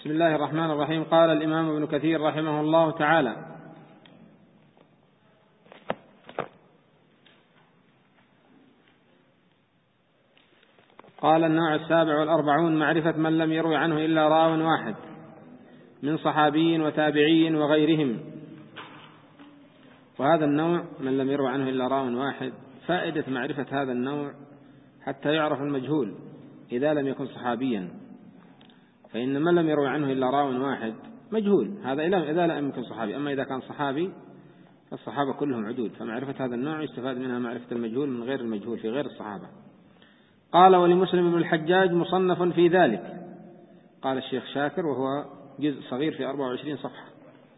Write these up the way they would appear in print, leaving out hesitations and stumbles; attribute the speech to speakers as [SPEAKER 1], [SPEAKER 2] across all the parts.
[SPEAKER 1] بسم الله الرحمن الرحيم. قال الإمام ابن كثير رحمه الله تعالى: قال: النوع 47 معرفة من لم يروي عنه إلا راو واحد من صحابي وتابعي وغيرهم. وهذا النوع من لم يروي عنه إلا راو واحد، فائدة معرفة هذا النوع حتى يعرف المجهول إذا لم يكن صحابيا، فإن من لم يروي عنه إلا راو واحد مجهول، هذا إذا لم يكن صحابي. أما إذا كان صحابي فالصحابة كلهم عدود، فمعرفة هذا النوع يستفاد منها معرفة المجهول من غير المجهول في غير الصحابة. قال: ولمسلم بن الحجاج مصنف في ذلك. قال الشيخ شاكر، وهو جزء صغير في 24 صفحة.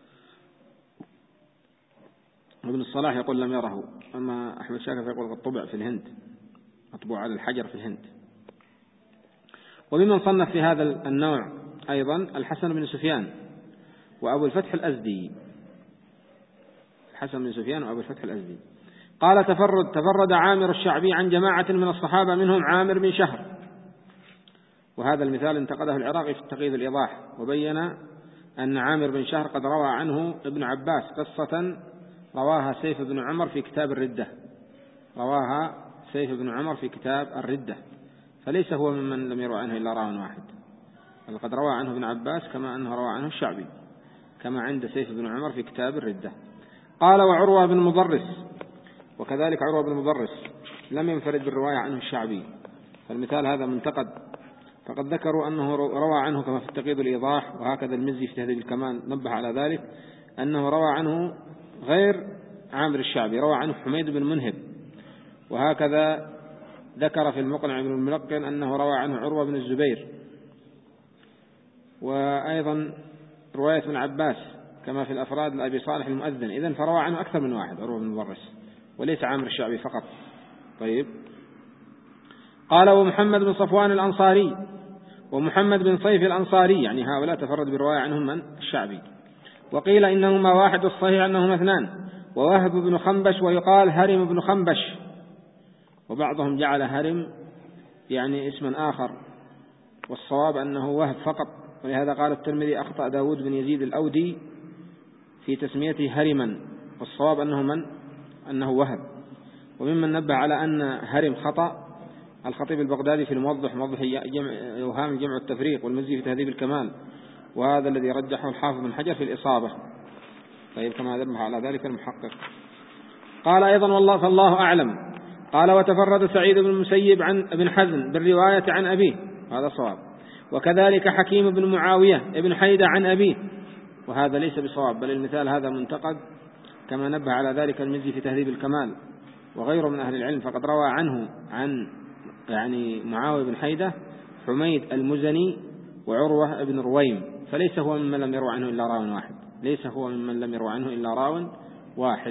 [SPEAKER 1] ابن الصلاح يقول لم يره، أما أحمد شاكر يقول قد طبع في الهند، مطبوع على الحجر في الهند. وممن صنف في هذا النوع أيضا الحسن بن سفيان وأبو الفتح الأزدي. الحسن بن سفيان وأبو الفتح الأزدي. قال: تفرد عامر الشعبي عن جماعة من الصحابة منهم عامر بن شهر. وهذا المثال انتقده العراقي في التقييد الإيضاح، وبين أن عامر بن شهر قد روى عنه ابن عباس قصة رواها سيف بن عمر في كتاب الردة، رواها سيف بن عمر في كتاب الردة، فليس هو ممن لم يروى عنه إلا راو واحد، بل قد روى عنه ابن عباس كما أنه روى عنه الشعبي، كما عند سيف بن عمر في كتاب الردة. قال: وعروة بن مضرس، وكذلك عروة بن مضرس لم ينفرد بالرواية عنه الشعبي، فالمثال هذا منتقد، فقد ذكروا أنه روى عنه كما في التقييد الإيضاح، وهكذا المزي في تهذيب الكمال نبه على ذلك، أنه روى عنه غير عامر الشعبي، روى عنه حميد بن منهب. وهكذا ذكر في المقنع بن الملقن أنه روى عنه عروة بن الزبير، وأيضا رواية ابن عباس كما في الأفراد لأبي صالح المؤذن. إذن فروى عنه أكثر من واحد عروة بن مضرس، وليس عامر الشعبي فقط. طيب. قال: ومحمد بن صفوان الأنصاري ومحمد بن صيف الأنصاري، يعني هؤلاء تفرد بالرواية عنهم من الشعبي. وقيل إنهما واحد، والصحيح أنهما اثنان، ووهب بن خنبش، ويقال هرم بن خنبش، وبعضهم جعل هرم يعني اسما آخر، والصواب أنه وهب فقط. ولهذا قال الترمذي: أخطأ داود بن يزيد الأودي في تسميته هرما، والصواب أنه وهب. وممن نبه على أن هرم خطأ الخطيب البغدادي في الموضح، موضح يوهام الجمع والتفريق، والمزي في تهذيب الكمال، وهذا الذي رجحه الحافظ بن حجر في الإصابة. طيب، كما نبه على ذلك المحقق. قال أيضا: والله فالله أعلم. قال: وتفرد سعيد بن المسيب عن ابن حزم بالرواية عن أبيه، هذا صواب. وكذلك حكيم بن معاوية ابن حيدة عن أبيه، وهذا ليس بصواب، بل المثال هذا منتقد، كما نبه على ذلك المزي في تهذيب الكمال وغيره من أهل العلم. فقد روى عنه عن معاوية بن حيدة حميد المزني وعروة بن رويم، فليس هو ممن لم يروى عنه إلا راو واحد، ليس هو ممن لم يروى عنه إلا راو واحد.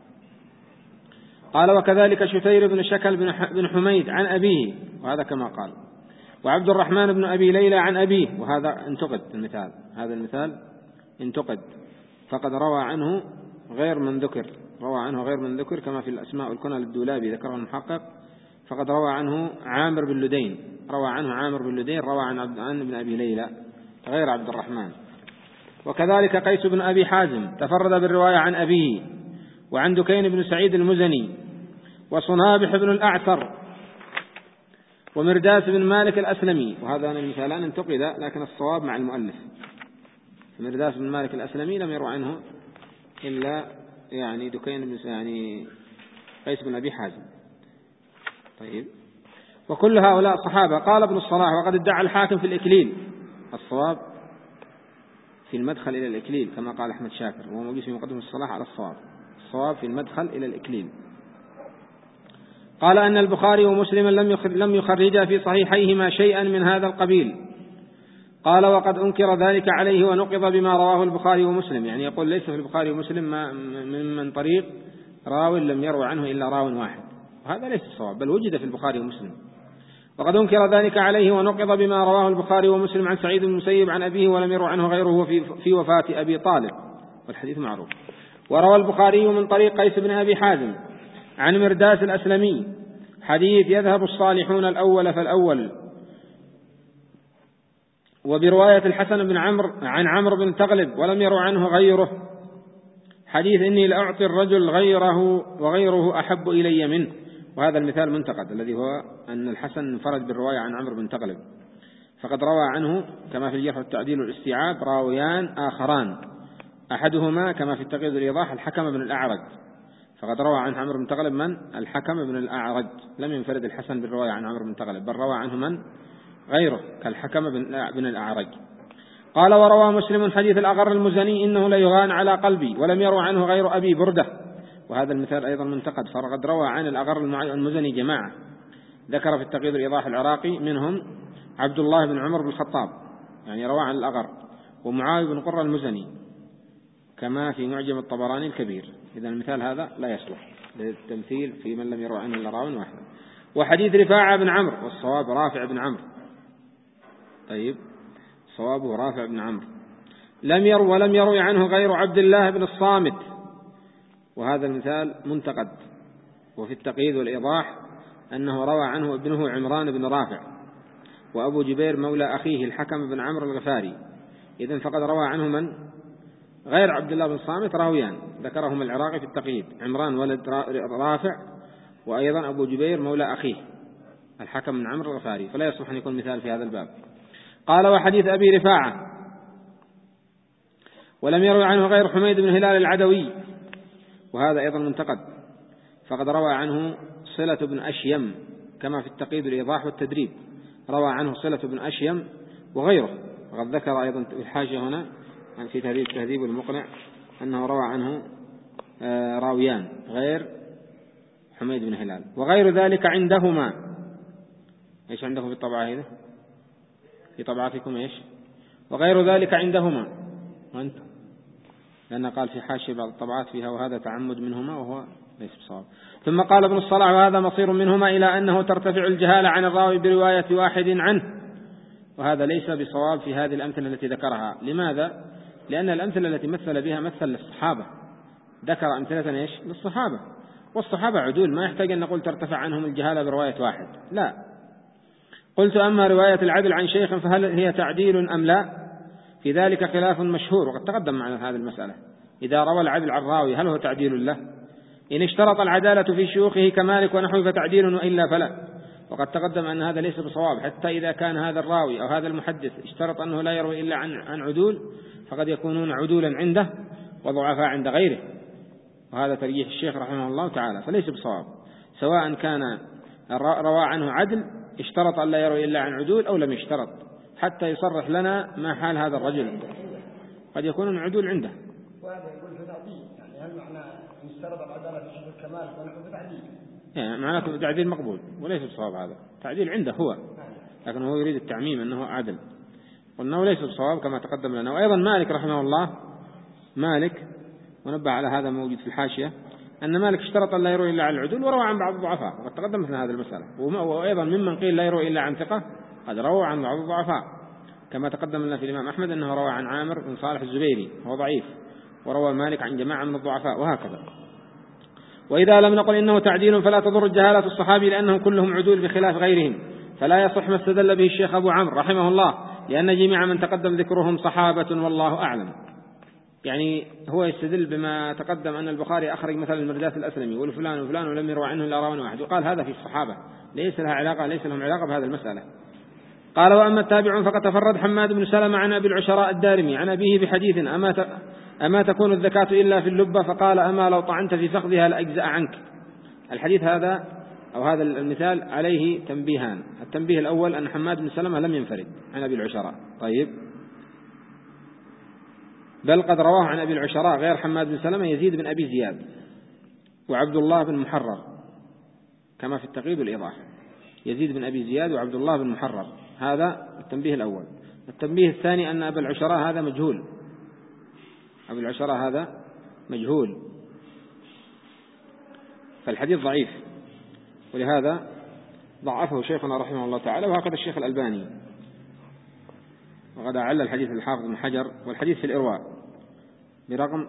[SPEAKER 1] قال: وكذلك شتير بن شكل بن حميد عن أبيه، وهذا كما قال. وعبد الرحمن بن أبي ليلى عن أبيه، وهذا انتقد المثال، هذا المثال انتقد، فقد روى عنه غير من ذكر، روى عنه غير من ذكر، كما في الأسماء والكنى للدولابي ذكره المحقق. فقد روى عنه عامر بن لدين، روى عنه عامر بن لدين، روى عن ابن أبي ليلى غير عبد الرحمن. وكذلك قيس بن أبي حازم تفرد بالرواية عن أبيه، وعن دكين بن سعيد المزني، وصنابح بن الأعتر، ومرداس بن مالك الأسلمي. وهذا المثالان انتقدا، لكن الصواب مع المؤلف. مرداس بن مالك الأسلمي لم يروى عنه إلا دكين بن قيس بن أبي حازم. طيب. وكل هؤلاء صحابة. قال ابن الصلاح: وقد ادعى الحاكم في الإكليل، الصواب في المدخل إلى الإكليل كما قال أحمد شاكر، وهو موجود في مقدمة الصلاح على الصواب، الصواب في المدخل إلى الإكليل. قال: أن البخاري ومسلم لم يخرجا في صحيحيهما شيئا من هذا القبيل. قال: وقد أنكر ذلك عليه ونقض بما رواه البخاري ومسلم، يعني يقول ليس في البخاري ومسلم من طريق راو لم يروى عنه إلا راو واحد، وهذا ليس الصواب، بل وجد في البخاري ومسلم. وقد أنكر ذلك عليه ونقض بما رواه البخاري ومسلم عن سعيد بن المسيب عن أبيه ولم يروى عنه غيره في وفاة أبي طالب، والحديث معروف. وروى البخاري من طريق قيس بن أبي حازم عن مرداس الأسلمي حديث: يذهب الصالحون الأول فالأول، وبرواية الحسن بن عمرو عن عمرو بن تغلب ولم يروا عنه غيره حديث إني لأعطي الرجل غيره وغيره أحب إلي منه. وهذا المثال منتقد الذي هو أن الحسن انفرد بالرواية عن عمرو بن تغلب، فقد روى عنه كما في الجرح والتعديل والاستيعاب راويان آخران، أحدهما كما في التقييد والإيضاح الحكم بن الأعرج، فقد روى عن عمرو بن تغلب من؟ الحكم بن الأعرج، لم ينفرد الحسن بالرواية عن عمرو بن تغلب، بل روى عنه من؟ غيره كالحكم بن الأعرج. قال وروى مسلم حديث الأغر المزني إنه ليغان على قلبي ولم يروى عنه غير أبي بردة، وهذا المثال أيضا منتقد، فقد روى عن الأغر المزني جماعة، ذكر في التقييد والإيضاح العراقي منهم عبد الله بن عمر بن الخطاب، يعني روى عن الأغر، ومعاوية بن قرة المزني كما في معجم الطبراني الكبير. إذا المثال هذا لا يصلح للتمثيل في من لم يروى عنه إلا راو واحد. وحديث رفاعة بن عمرو والصواب رافع بن عمرو، طيب صوابه رافع بن عمرو، ولم يروي عنه غير عبد الله بن الصامت، وهذا المثال منتقد. وفي التقييد والإيضاح أنه روى عنه ابنه عمران بن رافع وأبو جبير مولى أخيه الحكم بن عمرو الغفاري، إذن فقد روى عنه من؟ غير عبد الله بن الصامت راويان ذكرهم العراقي في التقييد، عمران ولد رافع وأيضا أبو جبير مولى أخيه الحكم بن عمرو الغفاري، فلا يصلح أن يكون مثال في هذا الباب. قال وحديث أبي رفاعة ولم يروي عنه غير حميد بن هلال العدوي، وهذا أيضا منتقد، فقد روى عنه صلة بن أشيم كما في التقييد والإيضاح والتدريب، روى عنه صلة بن أشيم وغيره، وقد ذكر أيضا في الحاشية هنا في تهذيب المقنع أنه روى عنه راويان غير حميد بن هلال، وغير ذلك عندهما. إيش عندكم في الطبعة هذه؟ في طبعاتكم إيش؟ وغير ذلك عندهما، وأنت لأن قال في حاشية بعض الطبعات فيها وهذا تعمد منهما وهو ليس بصواب. ثم قال ابن الصلاح وهذا مصير منهما إلى أنه ترتفع الجهالة عن الراوي برواية واحد عنه، وهذا ليس بصواب في هذه الأمثلة التي ذكرها. لماذا؟ لأن الأمثلة التي مثل بها مثل للصحابة، ذكر أمثلة إيش؟ للصحابة، والصحابة عدول، ما يحتاج أن نقول ترتفع عنهم الجهالة برواية واحد، لا. قلت أما رواية العدل عن شيخ فهل هي تعديل أم لا؟ في ذلك خلاف مشهور، وقد تقدم معنا هذه المسألة. إذا روى العدل عن راوي هل هو تعديل له؟ إن اشترط العدالة في شيوخه كمالك ونحوه فتعديل، وإلا فلا. وقد تقدم أن هذا ليس بصواب، حتى إذا كان هذا الراوي أو هذا المحدث اشترط أنه لا يروي إلا عن عدول، فقد يكونون عدولا عنده وضعفاء عند غيره، وهذا ترجيح الشيخ رحمه الله تعالى، فليس بصواب، سواء كان روى عنه عدل اشترط أن لا يروي إلا عن عدول أو لم يشترط، حتى يصرح لنا ما حال هذا الرجل، قد يكون عدول عنده.
[SPEAKER 2] وهذا يقول في تعديل، يعني هل معنى يشترط العدالة في شيخ الكمال ونحو في تعديل؟
[SPEAKER 1] يعني معناته تعديل مقبول وليس بصواب، هذا تعديل عنده هو، لكن هو يريد التعميم أنه عدل، وأنه ليس بصواب كما تقدم لنا. وأيضا مالك رحمه الله، مالك ونبه على هذا موجود في الحاشية، أن مالك اشترط أن لا يروي إلا عن العدول وروى عن بعض الضعفاء، وقد تقدمت لنا هذه المسألة. وأيضا ممن قيل لا يروي إلا عن ثقة قد روى عن بعض الضعفاء، كما تقدم لنا في الإمام أحمد أنه روى عن عامر بن صالح الزبيري وهو ضعيف، وروى مالك عن جماعة من الضعفاء، وهكذا. وإذا لم نقل إنه تعديل فلا تضر الجهالة الصحابي لأنهم كلهم عدول بخلاف غيرهم، فلا يصح ما استدل به الشيخ أبو عمرو رحمه الله، لأن جميع من تقدم ذكرهم صحابة والله أعلم. يعني هو يستدل بما تقدم أن البخاري أخرج مثلا المرداس الأسلمي والفلان وفلان ولم يروى عنه إلا راوي واحد، وقال هذا في الصحابة ليس لهم علاقة بهذا المسألة. قال وأما التابعون فقد تفرد حماد بن سلمة عن أبي العشراء الدارمي عن أبيه بحديث أما تكون الزكاة إلا في اللبة، فقال أما لو طعنت في فخذها لأجزأ عنك. الحديث هذا أو هذا المثال عليه تنبيهان. التنبيه الأول أن حماد بن سلمة لم ينفرد عن أبي العشراء، طيب، بل قد رواه عن أبي العشراء غير حماد بن سلمة يزيد بن أبي زياد وعبد الله بن محرر، كما في التقييد والإيضاح، يزيد بن أبي زياد وعبد الله بن محرر. هذا التنبيه الأول. التنبيه الثاني أن أبا العشراء هذا مجهول، أبو العشراء هذا مجهول، فالحديث ضعيف، ولهذا ضعفه شيخنا رحمه الله تعالى، وهكذا الشيخ الألباني، وقد أعل الحديث الحافظ بن حجر، والحديث في الإرواء برقم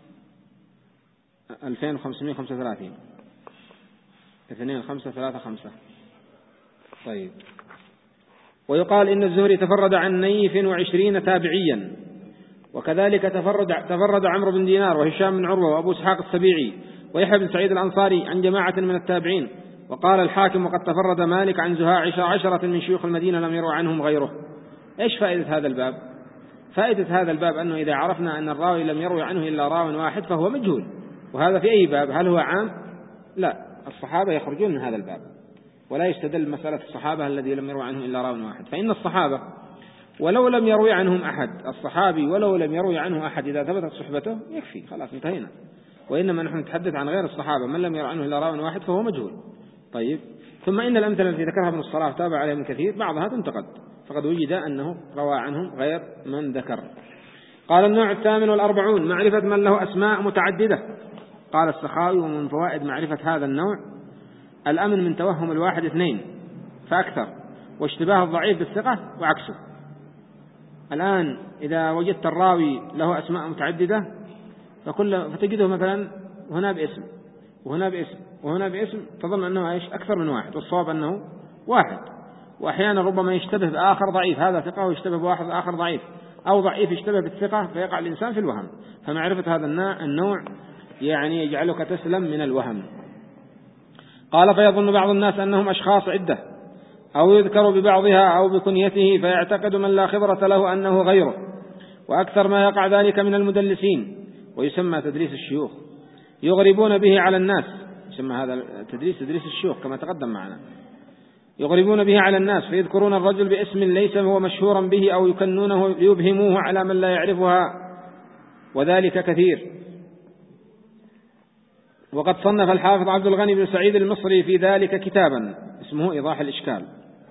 [SPEAKER 1] 2535 2535. طيب، ويقال إن الزهري تفرد عن نيف 20 تابعيا، وكذلك تفرد عمرو بن دينار وهشام بن عروة وأبو إسحاق السبيعي ويحيى بن سعيد الأنصاري عن جماعة من التابعين. وقال الحاكم وقد تفرد مالك عن زهاء 10 من شيوخ المدينة لم يروى عنهم غيره. إيش فائدة هذا الباب؟ فائدة هذا الباب أنه إذا عرفنا أن الراوي لم يروي عنه إلا راو واحد فهو مجهول. وهذا في أي باب؟ هل هو عام؟ لا، الصحابة يخرجون من هذا الباب، ولا يستدل مسألة الصحابة الذي لم يروي عنهم إلا راو واحد. فإن الصحابة ولو لم يروي عنهم أحد، الصحابي ولو لم يروي عنه أحد إذا ثبتت صحبته يكفي، خلاص انتهينا. وإنما نحن نتحدث عن غير الصحابة، من لم يروي عنه إلا راو واحد فهو مجهول. طيب، ثم إن الأمثلة التي ذكرها ابن الصلاح تابع عليها ابن كثير بعضها تنتقد، فقد وجد أنه روى عنهم غير من ذكر. قال النوع 48 معرفة من له أسماء متعددة. قال السخاوي ومن فوائد معرفة هذا النوع الأمن من توهم الواحد 2 فأكثر، واشتباه الضعيف بالثقة وعكسه. الآن إذا وجدت الراوي له أسماء متعددة فتجده مثلا هنا باسم وهنا باسم وهنا باسم، تظن أنه أكثر من واحد، والصواب أنه واحد. وأحيانا ربما يشتبه بآخر ضعيف، هذا ثقة ويشتبه بواحد آخر ضعيف، أو ضعيف يشتبه بالثقة فيقع الإنسان في الوهم. فمعرفة هذا النوع يعني يجعلك تسلم من الوهم. قال فيظن بعض الناس أنهم أشخاص عدة، أو يذكر ببعضها أو بكنيته، فيعتقد من لا خبرة له أنه غيره، وأكثر ما يقع ذلك من المدلسين، ويسمى تدريس الشيوخ، يغربون به على الناس. يسمى هذا تدريس الشيوخ كما تقدم معنا. يغربون به على الناس فيذكرون الرجل باسم ليس هو مشهورا به، أو يكنونه ليبهموه على من لا يعرفها، وذلك كثير. وقد صنف الحافظ عبد الغني بن سعيد المصري في ذلك كتابا اسمه إيضاح الإشكال.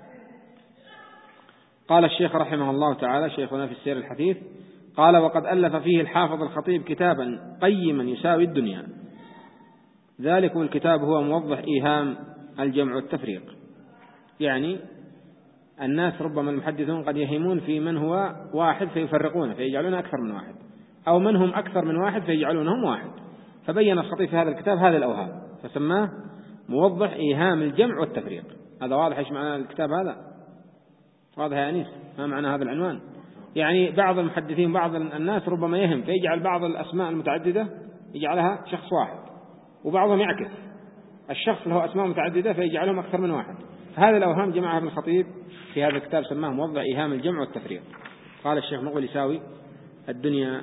[SPEAKER 1] قال الشيخ رحمه الله تعالى شيخنا في السير الحديث قال وقد ألف فيه الحافظ الخطيب كتابا قيما يساوي الدنيا. ذلك الكتاب هو موضح إيهام الجمع والتفريق. يعني الناس ربما المحدثون قد يهمون في من هو واحد فيفرقونه فيجعلون أكثر من واحد، أو من هم أكثر من واحد فيجعلونهم واحد. فبين الخطيب في هذا الكتاب هذه الأوهام فسماه موضح إيهام الجمع والتفريق. هذا واضح إيش معنى الكتاب هذا؟ واضح يا أنيس؟ ما معنى هذا العنوان؟ يعني بعض المحدثين بعض الناس ربما يهم فيجعل بعض الأسماء المتعددة يجعلها شخص واحد، وبعضهم يعكس الشخص له أسماء متعددة فيجعلهم أكثر من واحد. فهذه الأوهام جمعها ابن الخطيب في هذا الكتاب سماه موضح إيهام الجمع والتفريق. قال الشيخ مقبل يساوي الدنيا.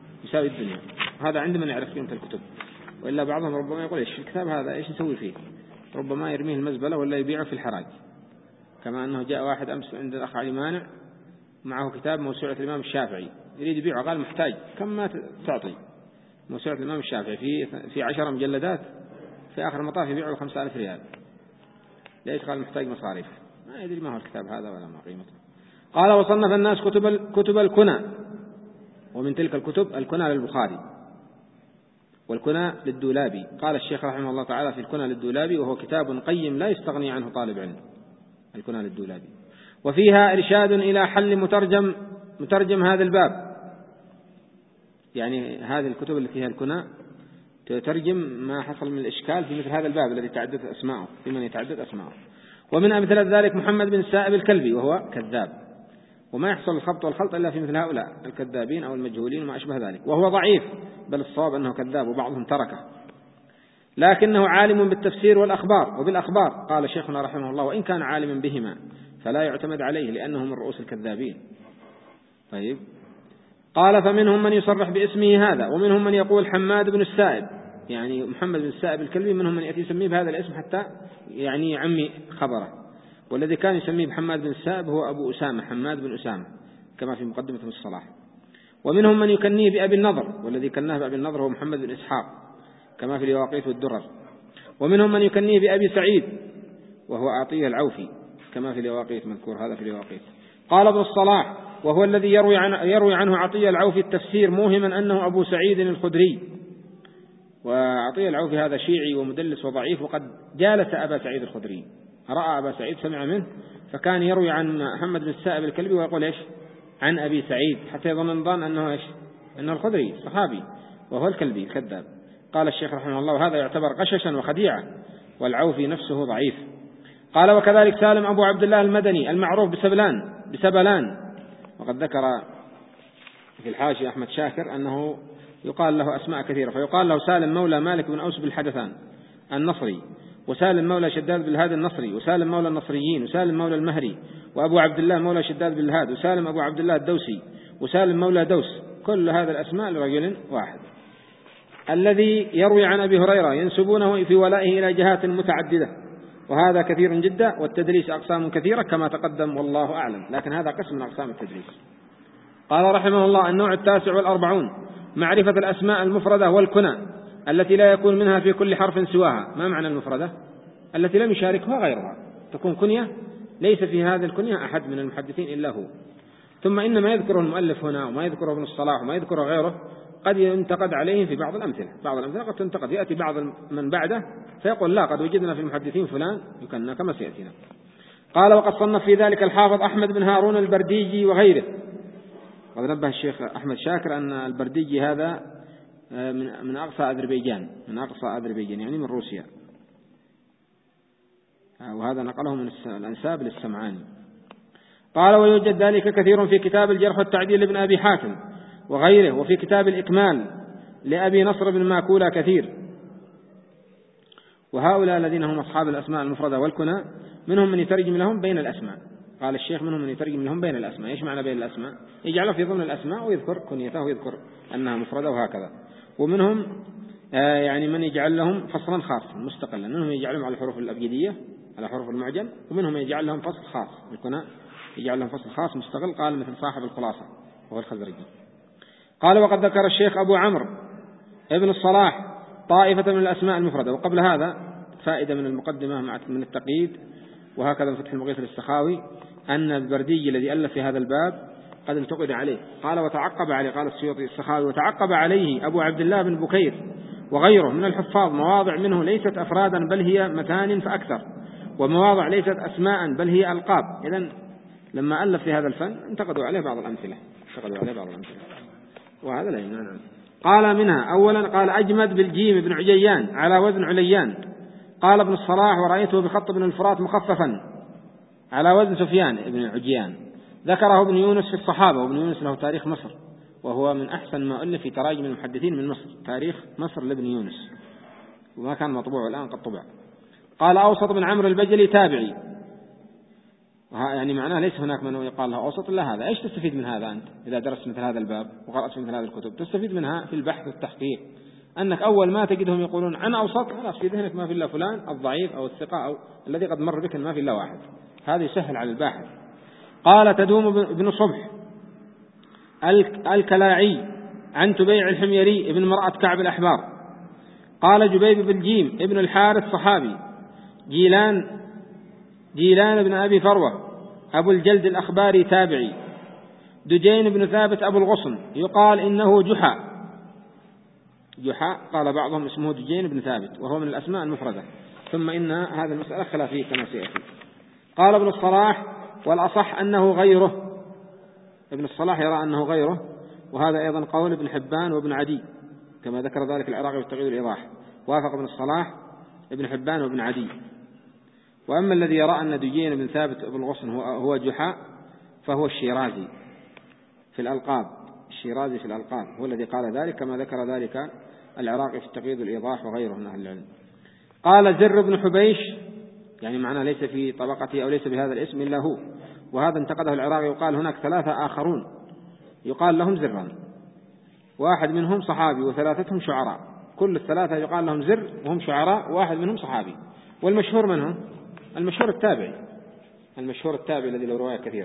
[SPEAKER 1] هذا عندما نعرف قيمة الكتب، وإلا بعضهم ربما يقول إيش الكتاب هذا إيش نسوي فيه، ربما يرميه المزبلة ولا يبيعه في الحراج. كما أنه جاء واحد أمس عند الأخ علي مانع معه كتاب موسوعة الإمام الشافعي يريد يبيعه، قال محتاج، كم ما تعطي؟ موسوعة الإمام الشافعي في 10 مجلدات، في آخر المطاف يبيعه 5000 ريال. ليش؟ قال محتاج مصاريف. ما يدري ما هو الكتاب هذا ولا ما قيمته. قال وصنف الناس كتب الكنى، ومن تلك الكتب الكنى للبخاري والكنى للدولابي. قال الشيخ رحمه الله تعالى في الكنى للدولابي وهو كتاب قيم لا يستغني عنه طالب علم، الكنى للدولابي، وفيها إرشاد إلى حل مترجم هذا الباب. يعني هذه الكتب التي فيها الكنى تترجم ما حصل من الإشكال في مثل هذا الباب الذي تعددت أسماءه، في من يتعدد أسماءه. ومن أمثلة ذلك محمد بن السائب الكلبي وهو كذاب، وما يحصل الخبط والخلط إلا في مثل هؤلاء الكذابين أو المجهولين وما أشبه ذلك، وهو ضعيف، بل الصواب أنه كذاب وبعضهم تركه، لكنه عالم بالتفسير والأخبار وبالأخبار. قال شيخنا رحمه الله وإن كان عالما بهما فلا يعتمد عليه لأنه من رؤوس الكذابين. طيب، قال فمنهم من يصرح باسمه هذا، ومنهم من يقول حماد بن السائب، يعني محمد بن السائب الكلبي، منهم من يأتي يسميه بهذا الاسم حتى يعني عمي خبره. والذي كان يسميه بحماد بن السائب هو أبو أسامة، حماد بن أسامة، كما في مقدمة ابن الصلاح. ومنهم من يكنيه بأبي النضر، والذي كناه بأبي النضر هو محمد بن إسحاق، كما في اليواقيت والدرر. ومنهم من يكنيه بأبي سعيد وهو عطية العوفي، كما في اليواقيت، مذكور هذا في اليواقيت. قال ابن الصلاح وهو الذي يروي عنه عطية العوفي التفسير موهما أنه أبو سعيد الخدري. وعطية العوفي هذا شيعي ومدلس وضعيف، وقد جالس أبا سعيد الخدري، رأى أبا سعيد سمع منه، فكان يروي عن محمد بن السائب الكلبي ويقول إيش عن أبي سعيد، حتى يظن أنه إيش أنه الخدري صحابي وهو الكلبي الكذاب. قال الشيخ رحمه الله هذا يعتبر غششا وخديعة، والعوفي نفسه ضعيف. قال وكذلك سالم أبو عبد الله المدني المعروف بسبلان، وقد ذكر في الحاشية أحمد شاكر أنه يقال له أسماء كثيرة، فيقال له سالم مولى مالك بن أوس بالحدثان النصري، وسالم مولى شداد بالهاد النصري، وسالم مولى النصريين، وسالم مولى المهري، وأبو عبد الله مولى شداد بالهاد، وسالم أبو عبد الله الدوسي، وسالم مولى دوس. كل هذا الأسماء لرجل واحد. الذي يروي عن أبي هريرة ينسبونه في ولائه إلى جهات متعددة، وهذا كثير جدا، والتدليس أقسام كثيرة كما تقدم والله أعلم، لكن هذا قسم من أقسام التدليس. قال رحمه الله: النوع 49 معرفة الأسماء المفردة والكنى التي لا يكون منها في كل حرف سواها. ما معنى المفردة؟ التي لم يشاركها غيرها، تكون كنية ليس في هذه الكنية أحد من المحدثين إلا هو. ثم إن ما يذكره المؤلف هنا وما يذكره ابن الصلاح وما يذكره غيره قد ينتقد عليه في بعض الأمثلة. بعض الأمثلة قد تنتقد، يأتي بعض من بعده فيقول لا، قد وجدنا في المحدثين فلان يكنى كما سيأتينا. قال: وقد صنف في ذلك الحافظ أحمد بن هارون البرديجي وغيره. قد نبه الشيخ أحمد شاكر أن البرديجي هذا من أقصى أذربيجان، يعني من روسيا، وهذا نقله من الأنساب للسمعاني. قال: ويوجد ذلك كثير في كتاب الجرح والتعديل لابن أبي حاتم وغيره، وفي كتاب الإكمال لأبي نصر بن ماكولة كثير. وهؤلاء الذين هم أصحاب الأسماء المفردة والكنى منهم من يترجم لهم بين الأسماء. قال الشيخ: منهم من يترجم لهم بين الأسماء. إيش معنى بين الأسماء؟ يجعله في ضمن الأسماء ويذكر كنيته ويذكر أنها مفردة وهكذا. ومنهم يعني من يجعل لهم فصلا خاصا مستقلا، منهم يجعلهم على الحروف الأبجدية على حروف المعجم، ومنهم يجعل لهم فصل خاص الكنى، يجعل لهم فصل خاص مستقل. قال مثل صاحب الخلاصة وهو الخزرجي. قال: وقد ذكر الشيخ أبو عمرو ابن الصلاح طائفة من الأسماء المفردة. وقبل هذا فائدة من المقدمة من التقييد، وهكذا من فتح المغيث للسخاوي، أن البرديجي الذي ألف في هذا الباب قد انتقد عليه. قال: وتعقب عليه، قال السيوطي السخاوي: وتعقب عليه أبو عبد الله بن بكير وغيره من الحفاظ مواضع منه ليست أفرادا بل هي متان فأكثر، ومواضع ليست أسماء بل هي ألقاب. إذن لما ألف في هذا الفن انتقدوا عليه بعض الأمثلة، وهذا لا يمنع. قال: منها أولا قال: أجمد بالجيم بن عجيان على وزن عليان. قال ابن الصلاح: ورأيته بخط ابن الفرات مخففا على وزن سفيان بن عجيان. ذكره ابن يونس في الصحابة، وابن يونس له تاريخ مصر، وهو من أحسن ما ألف في تراجم المحدثين من مصر، تاريخ مصر لابن يونس، وما كان مطبوع الآن قد طبع. قال: أوسط بن عمرو البجلي تابعي. يعني معناه ليس هناك من يقال له أوسط إلا هذا. إيش تستفيد من هذا أنت إذا درست مثل هذا الباب وقرأت مثل هذه الكتب؟ تستفيد منها في البحث والتحقيق، أنك أول ما تجدهم يقولون عن أوسط خلاص في ذهنك ما في إلا فلان الضعيف أو الثقة أو الذي قد مر بك ما في إلا واحد. هذا يسهل على الباحث. قال: تدوم بن صبح الكلاعي عن تبيع الحميري ابن مرأة كعب الأحبار. قال: جبيب بالجيم ابن الحارث صحابي. جيلان بن أبي فروة أبو الجلد الأخباري تابعي. دجين بن ثابت أبو الغصن يقال إنه جحا، قال بعضهم اسمه دجين بن ثابت، وهو من الأسماء المفردة. ثم إن هذه المسألة خلافية كما سيأتي. قال ابن الصلاح: والأصح أنه غيره. ابن الصلاح يرى أنه غيره، وهذا أيضا قول ابن حبان وابن عدي كما ذكر ذلك العراقي في التقييد والإيضاح. وافق ابن الصلاح ابن حبان وابن عدي. وأما الذي يرى أن دجين بن ثابت أبو الغصن هو جحا فهو الشيرازي في الألقاب. الشيرازي في الألقاب هو الذي قال ذلك، كما ذكر ذلك العراقي في التقييد والإيضاح وغيره من أهل العلم. قال: زر بن حبيش، يعني معناه ليس في طبقته أو ليس بهذا الاسم إلا هو، وهذا انتقده العراقي وقال: هناك 3 آخرون يقال لهم زرا، واحد منهم صحابي وثلاثتهم شعراء. كل ال3 يقال لهم زر وهم شعراء، واحد منهم صحابي. والمشهور منهم المشهور التابعي الذي له رواية كثيرة.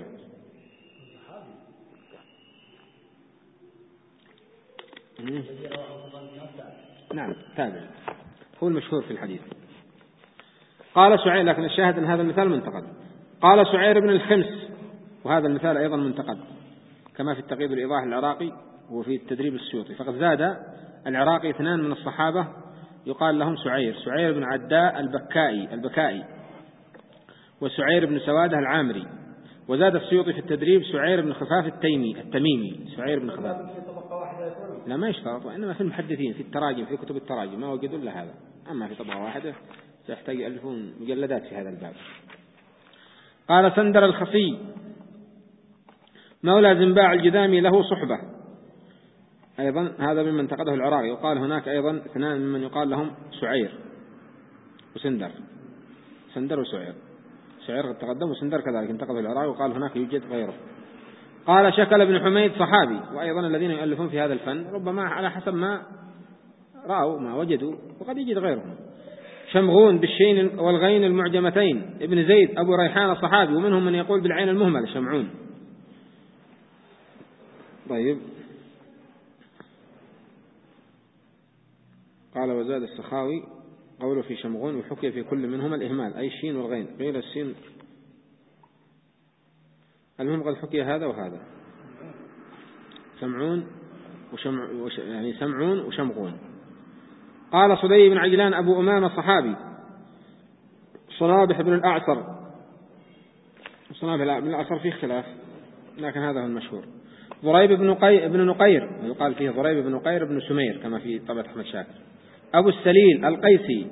[SPEAKER 1] نعم تابعي هو المشهور في الحديث. قال سعير، لكن الشاهد أن هذا المثال منتقد. قال سعير بن الخمس، وهذا المثال أيضا منتقد كما في التقييد والإيضاح العراقي وفي التدريب السيوطي. فقد زاد العراقي 2 من الصحابة يقال لهم سعير بن عداء البكائي وسعير بن سوادة العامري. وزاد السيوطي في التدريب سعير بن خفاف التميمي. سعير بن خفاف لا ما يشترط، وإنما في المحدثين في التراجم في كتب التراجم ما وجدوا إلا هذا. أما في طبقة واحدة سيحتاج 1000 مجلدات في هذا الباب. قال سندر الخصي مولى زنباع الجذامي له صحبة، أيضا هذا ممن انتقده العراقي. وقال هناك أيضا اثنان ممن يقال لهم سعير وسندر، سندر وسعير، سعير قد تقدم وسندر كذلك انتقده العراقي، وقال هناك يوجد غيره. قال شكل بن حميد صحابي. وأيضا الذين يؤلفون في هذا الفن ربما على حسب ما رأوا ما وجدوا، وقد يجد غيرهم. شمغون بالشين والغين المعجمتين ابن زيد أبو ريحان صحابي، ومنهم من يقول بالعين المهملة شمعون. طيب. قال وزاد السخاوي قوله في شمغون وحكي في كل منهما الإهمال، أي الشين والغين، قيل السين. المهم قد حكي هذا وهذا، سمعون يعني سمعون وشمغون. قال صدي بن عجلان أبو أمامة صحابي. صنابح بن الأعصر، صنابح بن الأعصر فيه خلاف لكن هذا هو المشهور. ضريب بن نقير، يقال فيه ضريب بن نقير بن سمير كما في طبعة أحمد شاكر. أبو السليل القيسي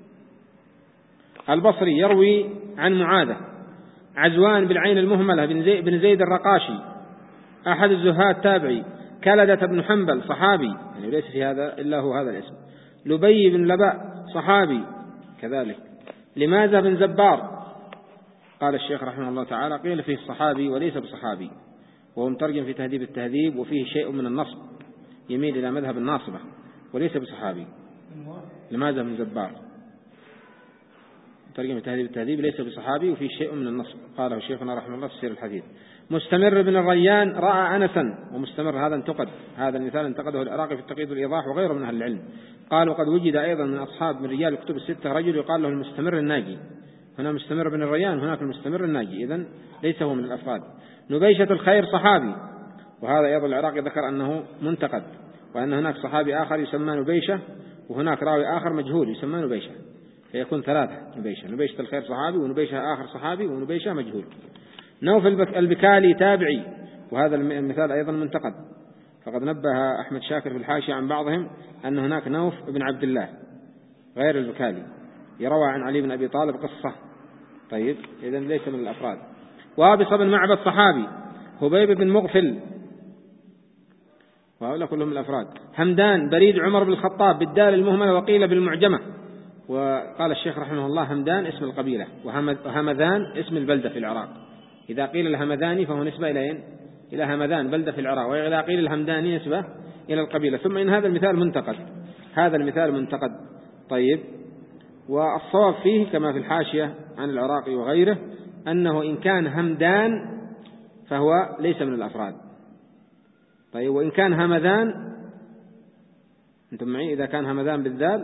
[SPEAKER 1] البصري يروي عن معاذة. عزوان بالعين المهملة بن زيد الرقاشي أحد الزهاد تابعي. كلدة بن حنبل صحابي، يعني ليس في هذا إلا هو هذا الاسم. لبي بن لباء صحابي كذلك. لماذا بن زبار. قال الشيخ رحمه الله تعالى قيل فيه الصحابي وليس بصحابي، وهو مترجم في تهذيب التهذيب، وفيه شيء من النصب يميل إلى مذهب الناصبة، وليس بصحابي. لماذا بن زبار مترجم في تهذيب التهذيب ليس بصحابي، وفيه شيء من النصب. قاله شيخنا رحمه الله في سير الحديث. مستمر بن الريان رأى أنسا، ومستمر هذا انتقد، هذا المثال انتقده العراقي في التقييد والإيضاح وغيره من أهل العلم. قالوا قد وجد أيضا من أصحاب من رجال الكتب الستة رجل يقال له المستمر الناجي. هنا مستمر بن الريان، هناك المستمر الناجي، إذن ليس هو من الأفراد. نبيشة الخير صحابي، وهذا أيضا العراقي ذكر أنه منتقد، وأن هناك صحابي آخر يسمى نبيشة، وهناك راوي آخر مجهول يسمى نبيشة، فيكون ثلاثة نبيشة. نبيشة الخير صحابي، ونبيشة آخر صحابي، ونبيشة مجهول. نوف البكالي تابعي، وهذا المثال أيضا منتقد، فقد نبه أحمد شاكر في الحاشية عن بعضهم أن هناك نوف بن عبد الله غير البكالي يروى عن علي بن أبي طالب قصة. طيب إذن ليس من الأفراد. وابص بن معبد صحابي. هبيب بن مغفل، وهؤلاء كلهم من الأفراد. همدان بريد عمر بن الخطاب بالدال المهملة وقيل بالمعجمة. وقال الشيخ رحمه الله همدان اسم القبيلة، وهمذان اسم البلدة في العراق. إذا قيل الهمذاني فهو نسبة إلى همذان بلدة في العراق، وإذا قيل الهمداني نسبة إلى القبيلة. ثم إن هذا المثال منتقد، هذا المثال منتقد. طيب. والصواب فيه كما في الحاشية عن العراقي وغيره أنه إن كان همدان فهو ليس من الأفراد. طيب. وإن كان همذان، أنتم معي، إذا كان همذان بالذال،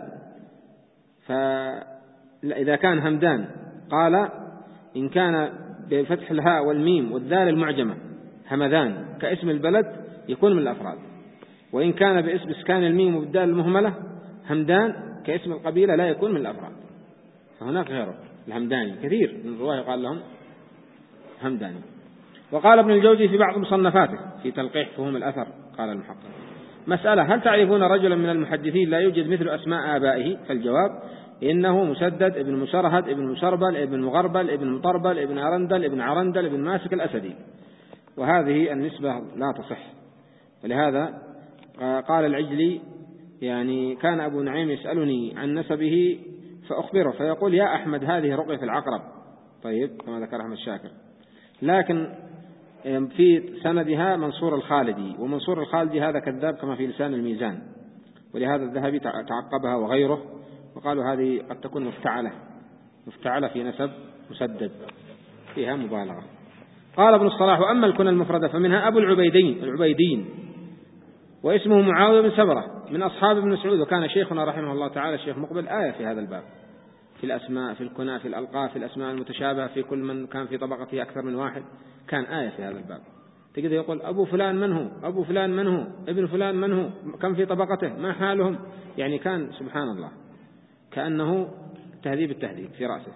[SPEAKER 1] فإذا كان همدان قال إن كان بفتح الهاء والميم والذال المعجمة همذان كاسم البلد يكون من الأفراد. وإن كان بإسكان الميم والذال المهملة همدان كاسم القبيلة لا يكون من الأفراد. فهناك غيره الهمداني كثير من الرواة قال لهم همداني. وقال ابن الجوزي في بعض مصنفاته في تلقيح فهم الأثر، قال المحقق: مسألة: هل تعرفون رجلا من المحدثين لا يوجد مثل أسماء آبائه؟ فالجواب: إنه مسدد ابن مسرهد ابن مسربل ابن مغربل ابن مطربل ابن أرندل ابن عرندل ابن ماسك الأسدي. وهذه النسبة لا تصح. ولهذا قال العجلي يعني كان أبو نعيم يسألني عن نسبه فأخبره فيقول: يا أحمد هذه رقية العقرب. طيب كما ذكر أحمد شاكر. لكن في سندها منصور الخالدي، ومنصور الخالدي هذا كذاب كما في لسان الميزان، ولهذا الذهبي تعقبها وغيره، وقالوا هذه قد تكون مفتعلة في نسب مسدد، فيها مبالغة. قال ابن الصلاح: وأما الكنى المفردة فمنها أبو العبيدين واسمه معاوية بن سبرة من أصحاب ابن مسعود. وكان شيخنا رحمه الله تعالى الشيخ مقبل آية في هذا الباب، في الأسماء، في الكنى، في الألقاب، في الأسماء المتشابهة، في كل من كان في طبقته أكثر من واحد، كان آية في هذا الباب. تجد يقول أبو فلان من هو، أبو فلان من هو، ابن فلان من هو، كم في طبقته، ما حالهم، يعني كان سبحان الله كأنه تهذيب التهذيب في رأسه.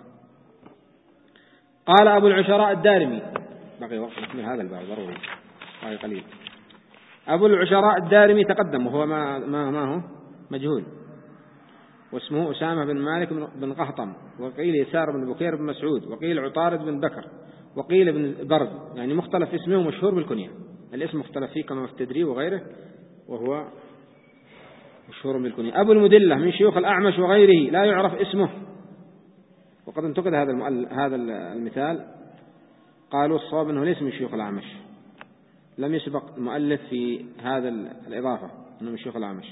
[SPEAKER 1] قال أبو العشراء الدارمي، بقي وقت نكمل هذا الباب ضروري هاي قليل. أبو العشراء الدارمي تقدم، وهو ما هو مجهول، واسمه أسامة بن مالك بن قهطم، وقيل يسار بن بكير بن مسعود، وقيل عطارد بن بكر، وقيل ابن برد، يعني مختلف اسمه ومشهور بالكنية. الاسم مختلف فيه كما في التدريب وغيره، وهو مشهور بالكنية. أبو المدلة من شيوخ الأعمش وغيره لا يعرف اسمه، وقد انتقد هذا المثال، قالوا الصواب أنه ليس من شيوخ الأعمش، لم يسبق المؤلف في هذا الإضافة أنه من شيوخ الأعمش.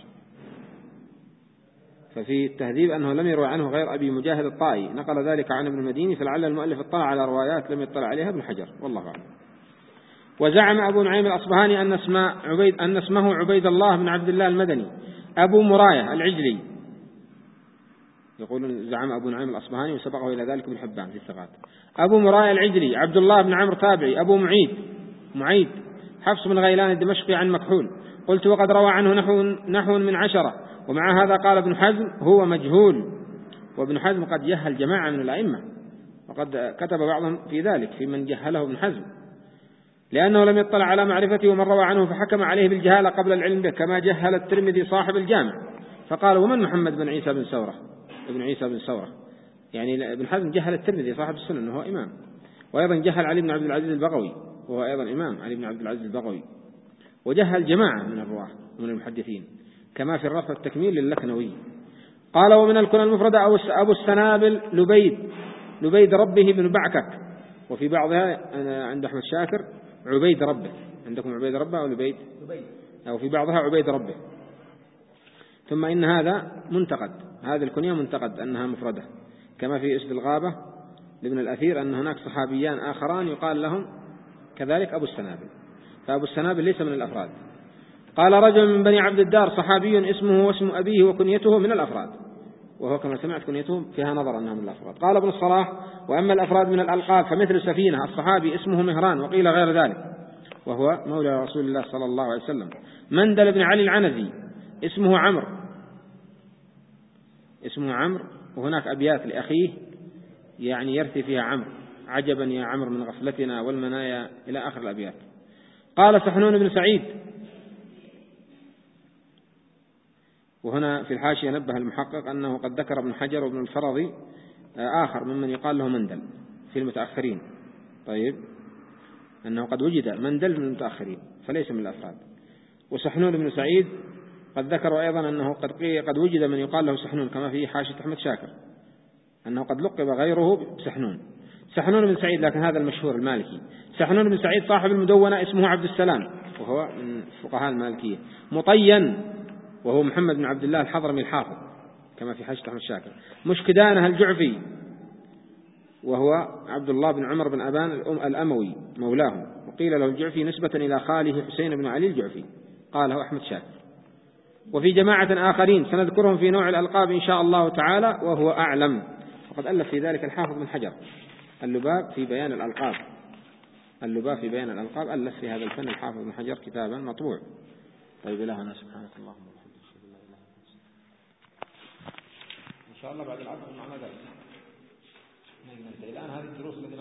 [SPEAKER 1] ففي التهذيب أنه لم يروي عنه غير أبي مجاهد الطائي، نقل ذلك عن ابن المديني، فلعل المؤلف اطلع على روايات لم يطلع عليها ابن حجر، والله أعلم. وزعم أبو نعيم الأصبهاني أن اسمه عبيد الله بن عبد الله المدني أبو مراية العجلي. يقول زعم أبو نعيم الأصبهاني وسبقه إلى ذلك ابن حبان في الثقات. أبو مراية العجلي عبد الله بن عمرو تابعي أبو معيد حفص بن غيلان الدمشقي عن مكحول. قلت وقد روى عنه نحو من 10. ومع هذا قال ابن حزم هو مجهول، وابن حزم قد جهل جماعة من الأئمة، وقد كتب بعضهم في ذلك في من جهله ابن حزم، لأنه لم يطلع على معرفته، ومن روى عنه فحكم عليه بالجهالة قبل العلم به، كما جهل الترمذي صاحب الجامع فقال ومن محمد بن عيسى بن ثورة، يعني ابن حزم جهل الترمذي صاحب السنن وهو إمام. وأيضا جهل علي بن عبد العزيز البغوي وهو أيضا إمام، علي بن عبد العزيز البغوي، وجهل جماعة من الرواة ومن المحدثين، كما في الرفع التكميل للكنوي. قال ومن الكنى المفردة أبو السنابل لبيد ربه بن بعكك، وفي بعضها عند أحمد شاكر عبيد ربه، عندكم عبيد ربه أو لبيد، أو في بعضها عبيد ربه. ثم إن هذا منتقد، هذه الكنية منتقد أنها مفردة، كما في أسد الغابة لابن الأثير أن هناك صحابيان آخران يقال لهم كذلك أبو السنابل، فأبو السنابل ليس من الأفراد. قال رجل من بني عبد الدار صحابي اسمه واسم أبيه وكنيته من الأفراد، وهو كما سمعت كنيته فيها نظر أنها من الأفراد. قال ابن الصلاح وأما الأفراد من الألقاب فمثل سفينة الصحابي اسمه مهران، وقيل غير ذلك وهو مولى رسول الله صلى الله عليه وسلم. مندل بن علي العنزي اسمه عمرو، وهناك أبيات لأخيه يعني يرثي فيها عمرو، عجبا يا عمرو من غفلتنا والمنايا إلى آخر الأبيات. قال سحنون بن سعيد، وهنا في الحاشية نبه المحقق أنه قد ذكر ابن حجر وابن الفرضي آخر ممن يقال له مندل في المتأخرين، طيب أنه قد وجد مندل من المتأخرين فليس من الأفراد. وسحنون بن سعيد قد ذكر أيضا أنه قد وجد من يقال له سحنون، كما في حاشية أحمد شاكر أنه قد لقب غيره سحنون بن سعيد، لكن هذا المشهور المالكي. سحنون بن سعيد صاحب المدونة اسمه عبد السلام، وهو من فقهاء المالكية. مطين وهو محمد بن عبد الله الحضرمي الحافظ، كما في حاشية أحمد شاكر. مشكدانه الجعفي وهو عبد الله بن عمر بن أبان الأموي مولاه، وقيل له الجعفي نسبة إلى خاله حسين بن علي الجعفي، قاله أحمد شاكر. وفي جماعة آخرين سنذكرهم في نوع الألقاب إن شاء الله تعالى وهو أعلم. وقد ألف في ذلك الحافظ بن حجر اللباب في بيان الألقاب، ألف في هذا الفن الحافظ بن حجر كتابا مطبوع. طيب إلهنا سبحانك اللهم وبحمدك أشهد أن لا إله إلا أنت. إن شاء الله بعد العصر معنا ذلك. الآن هذه الدروس التي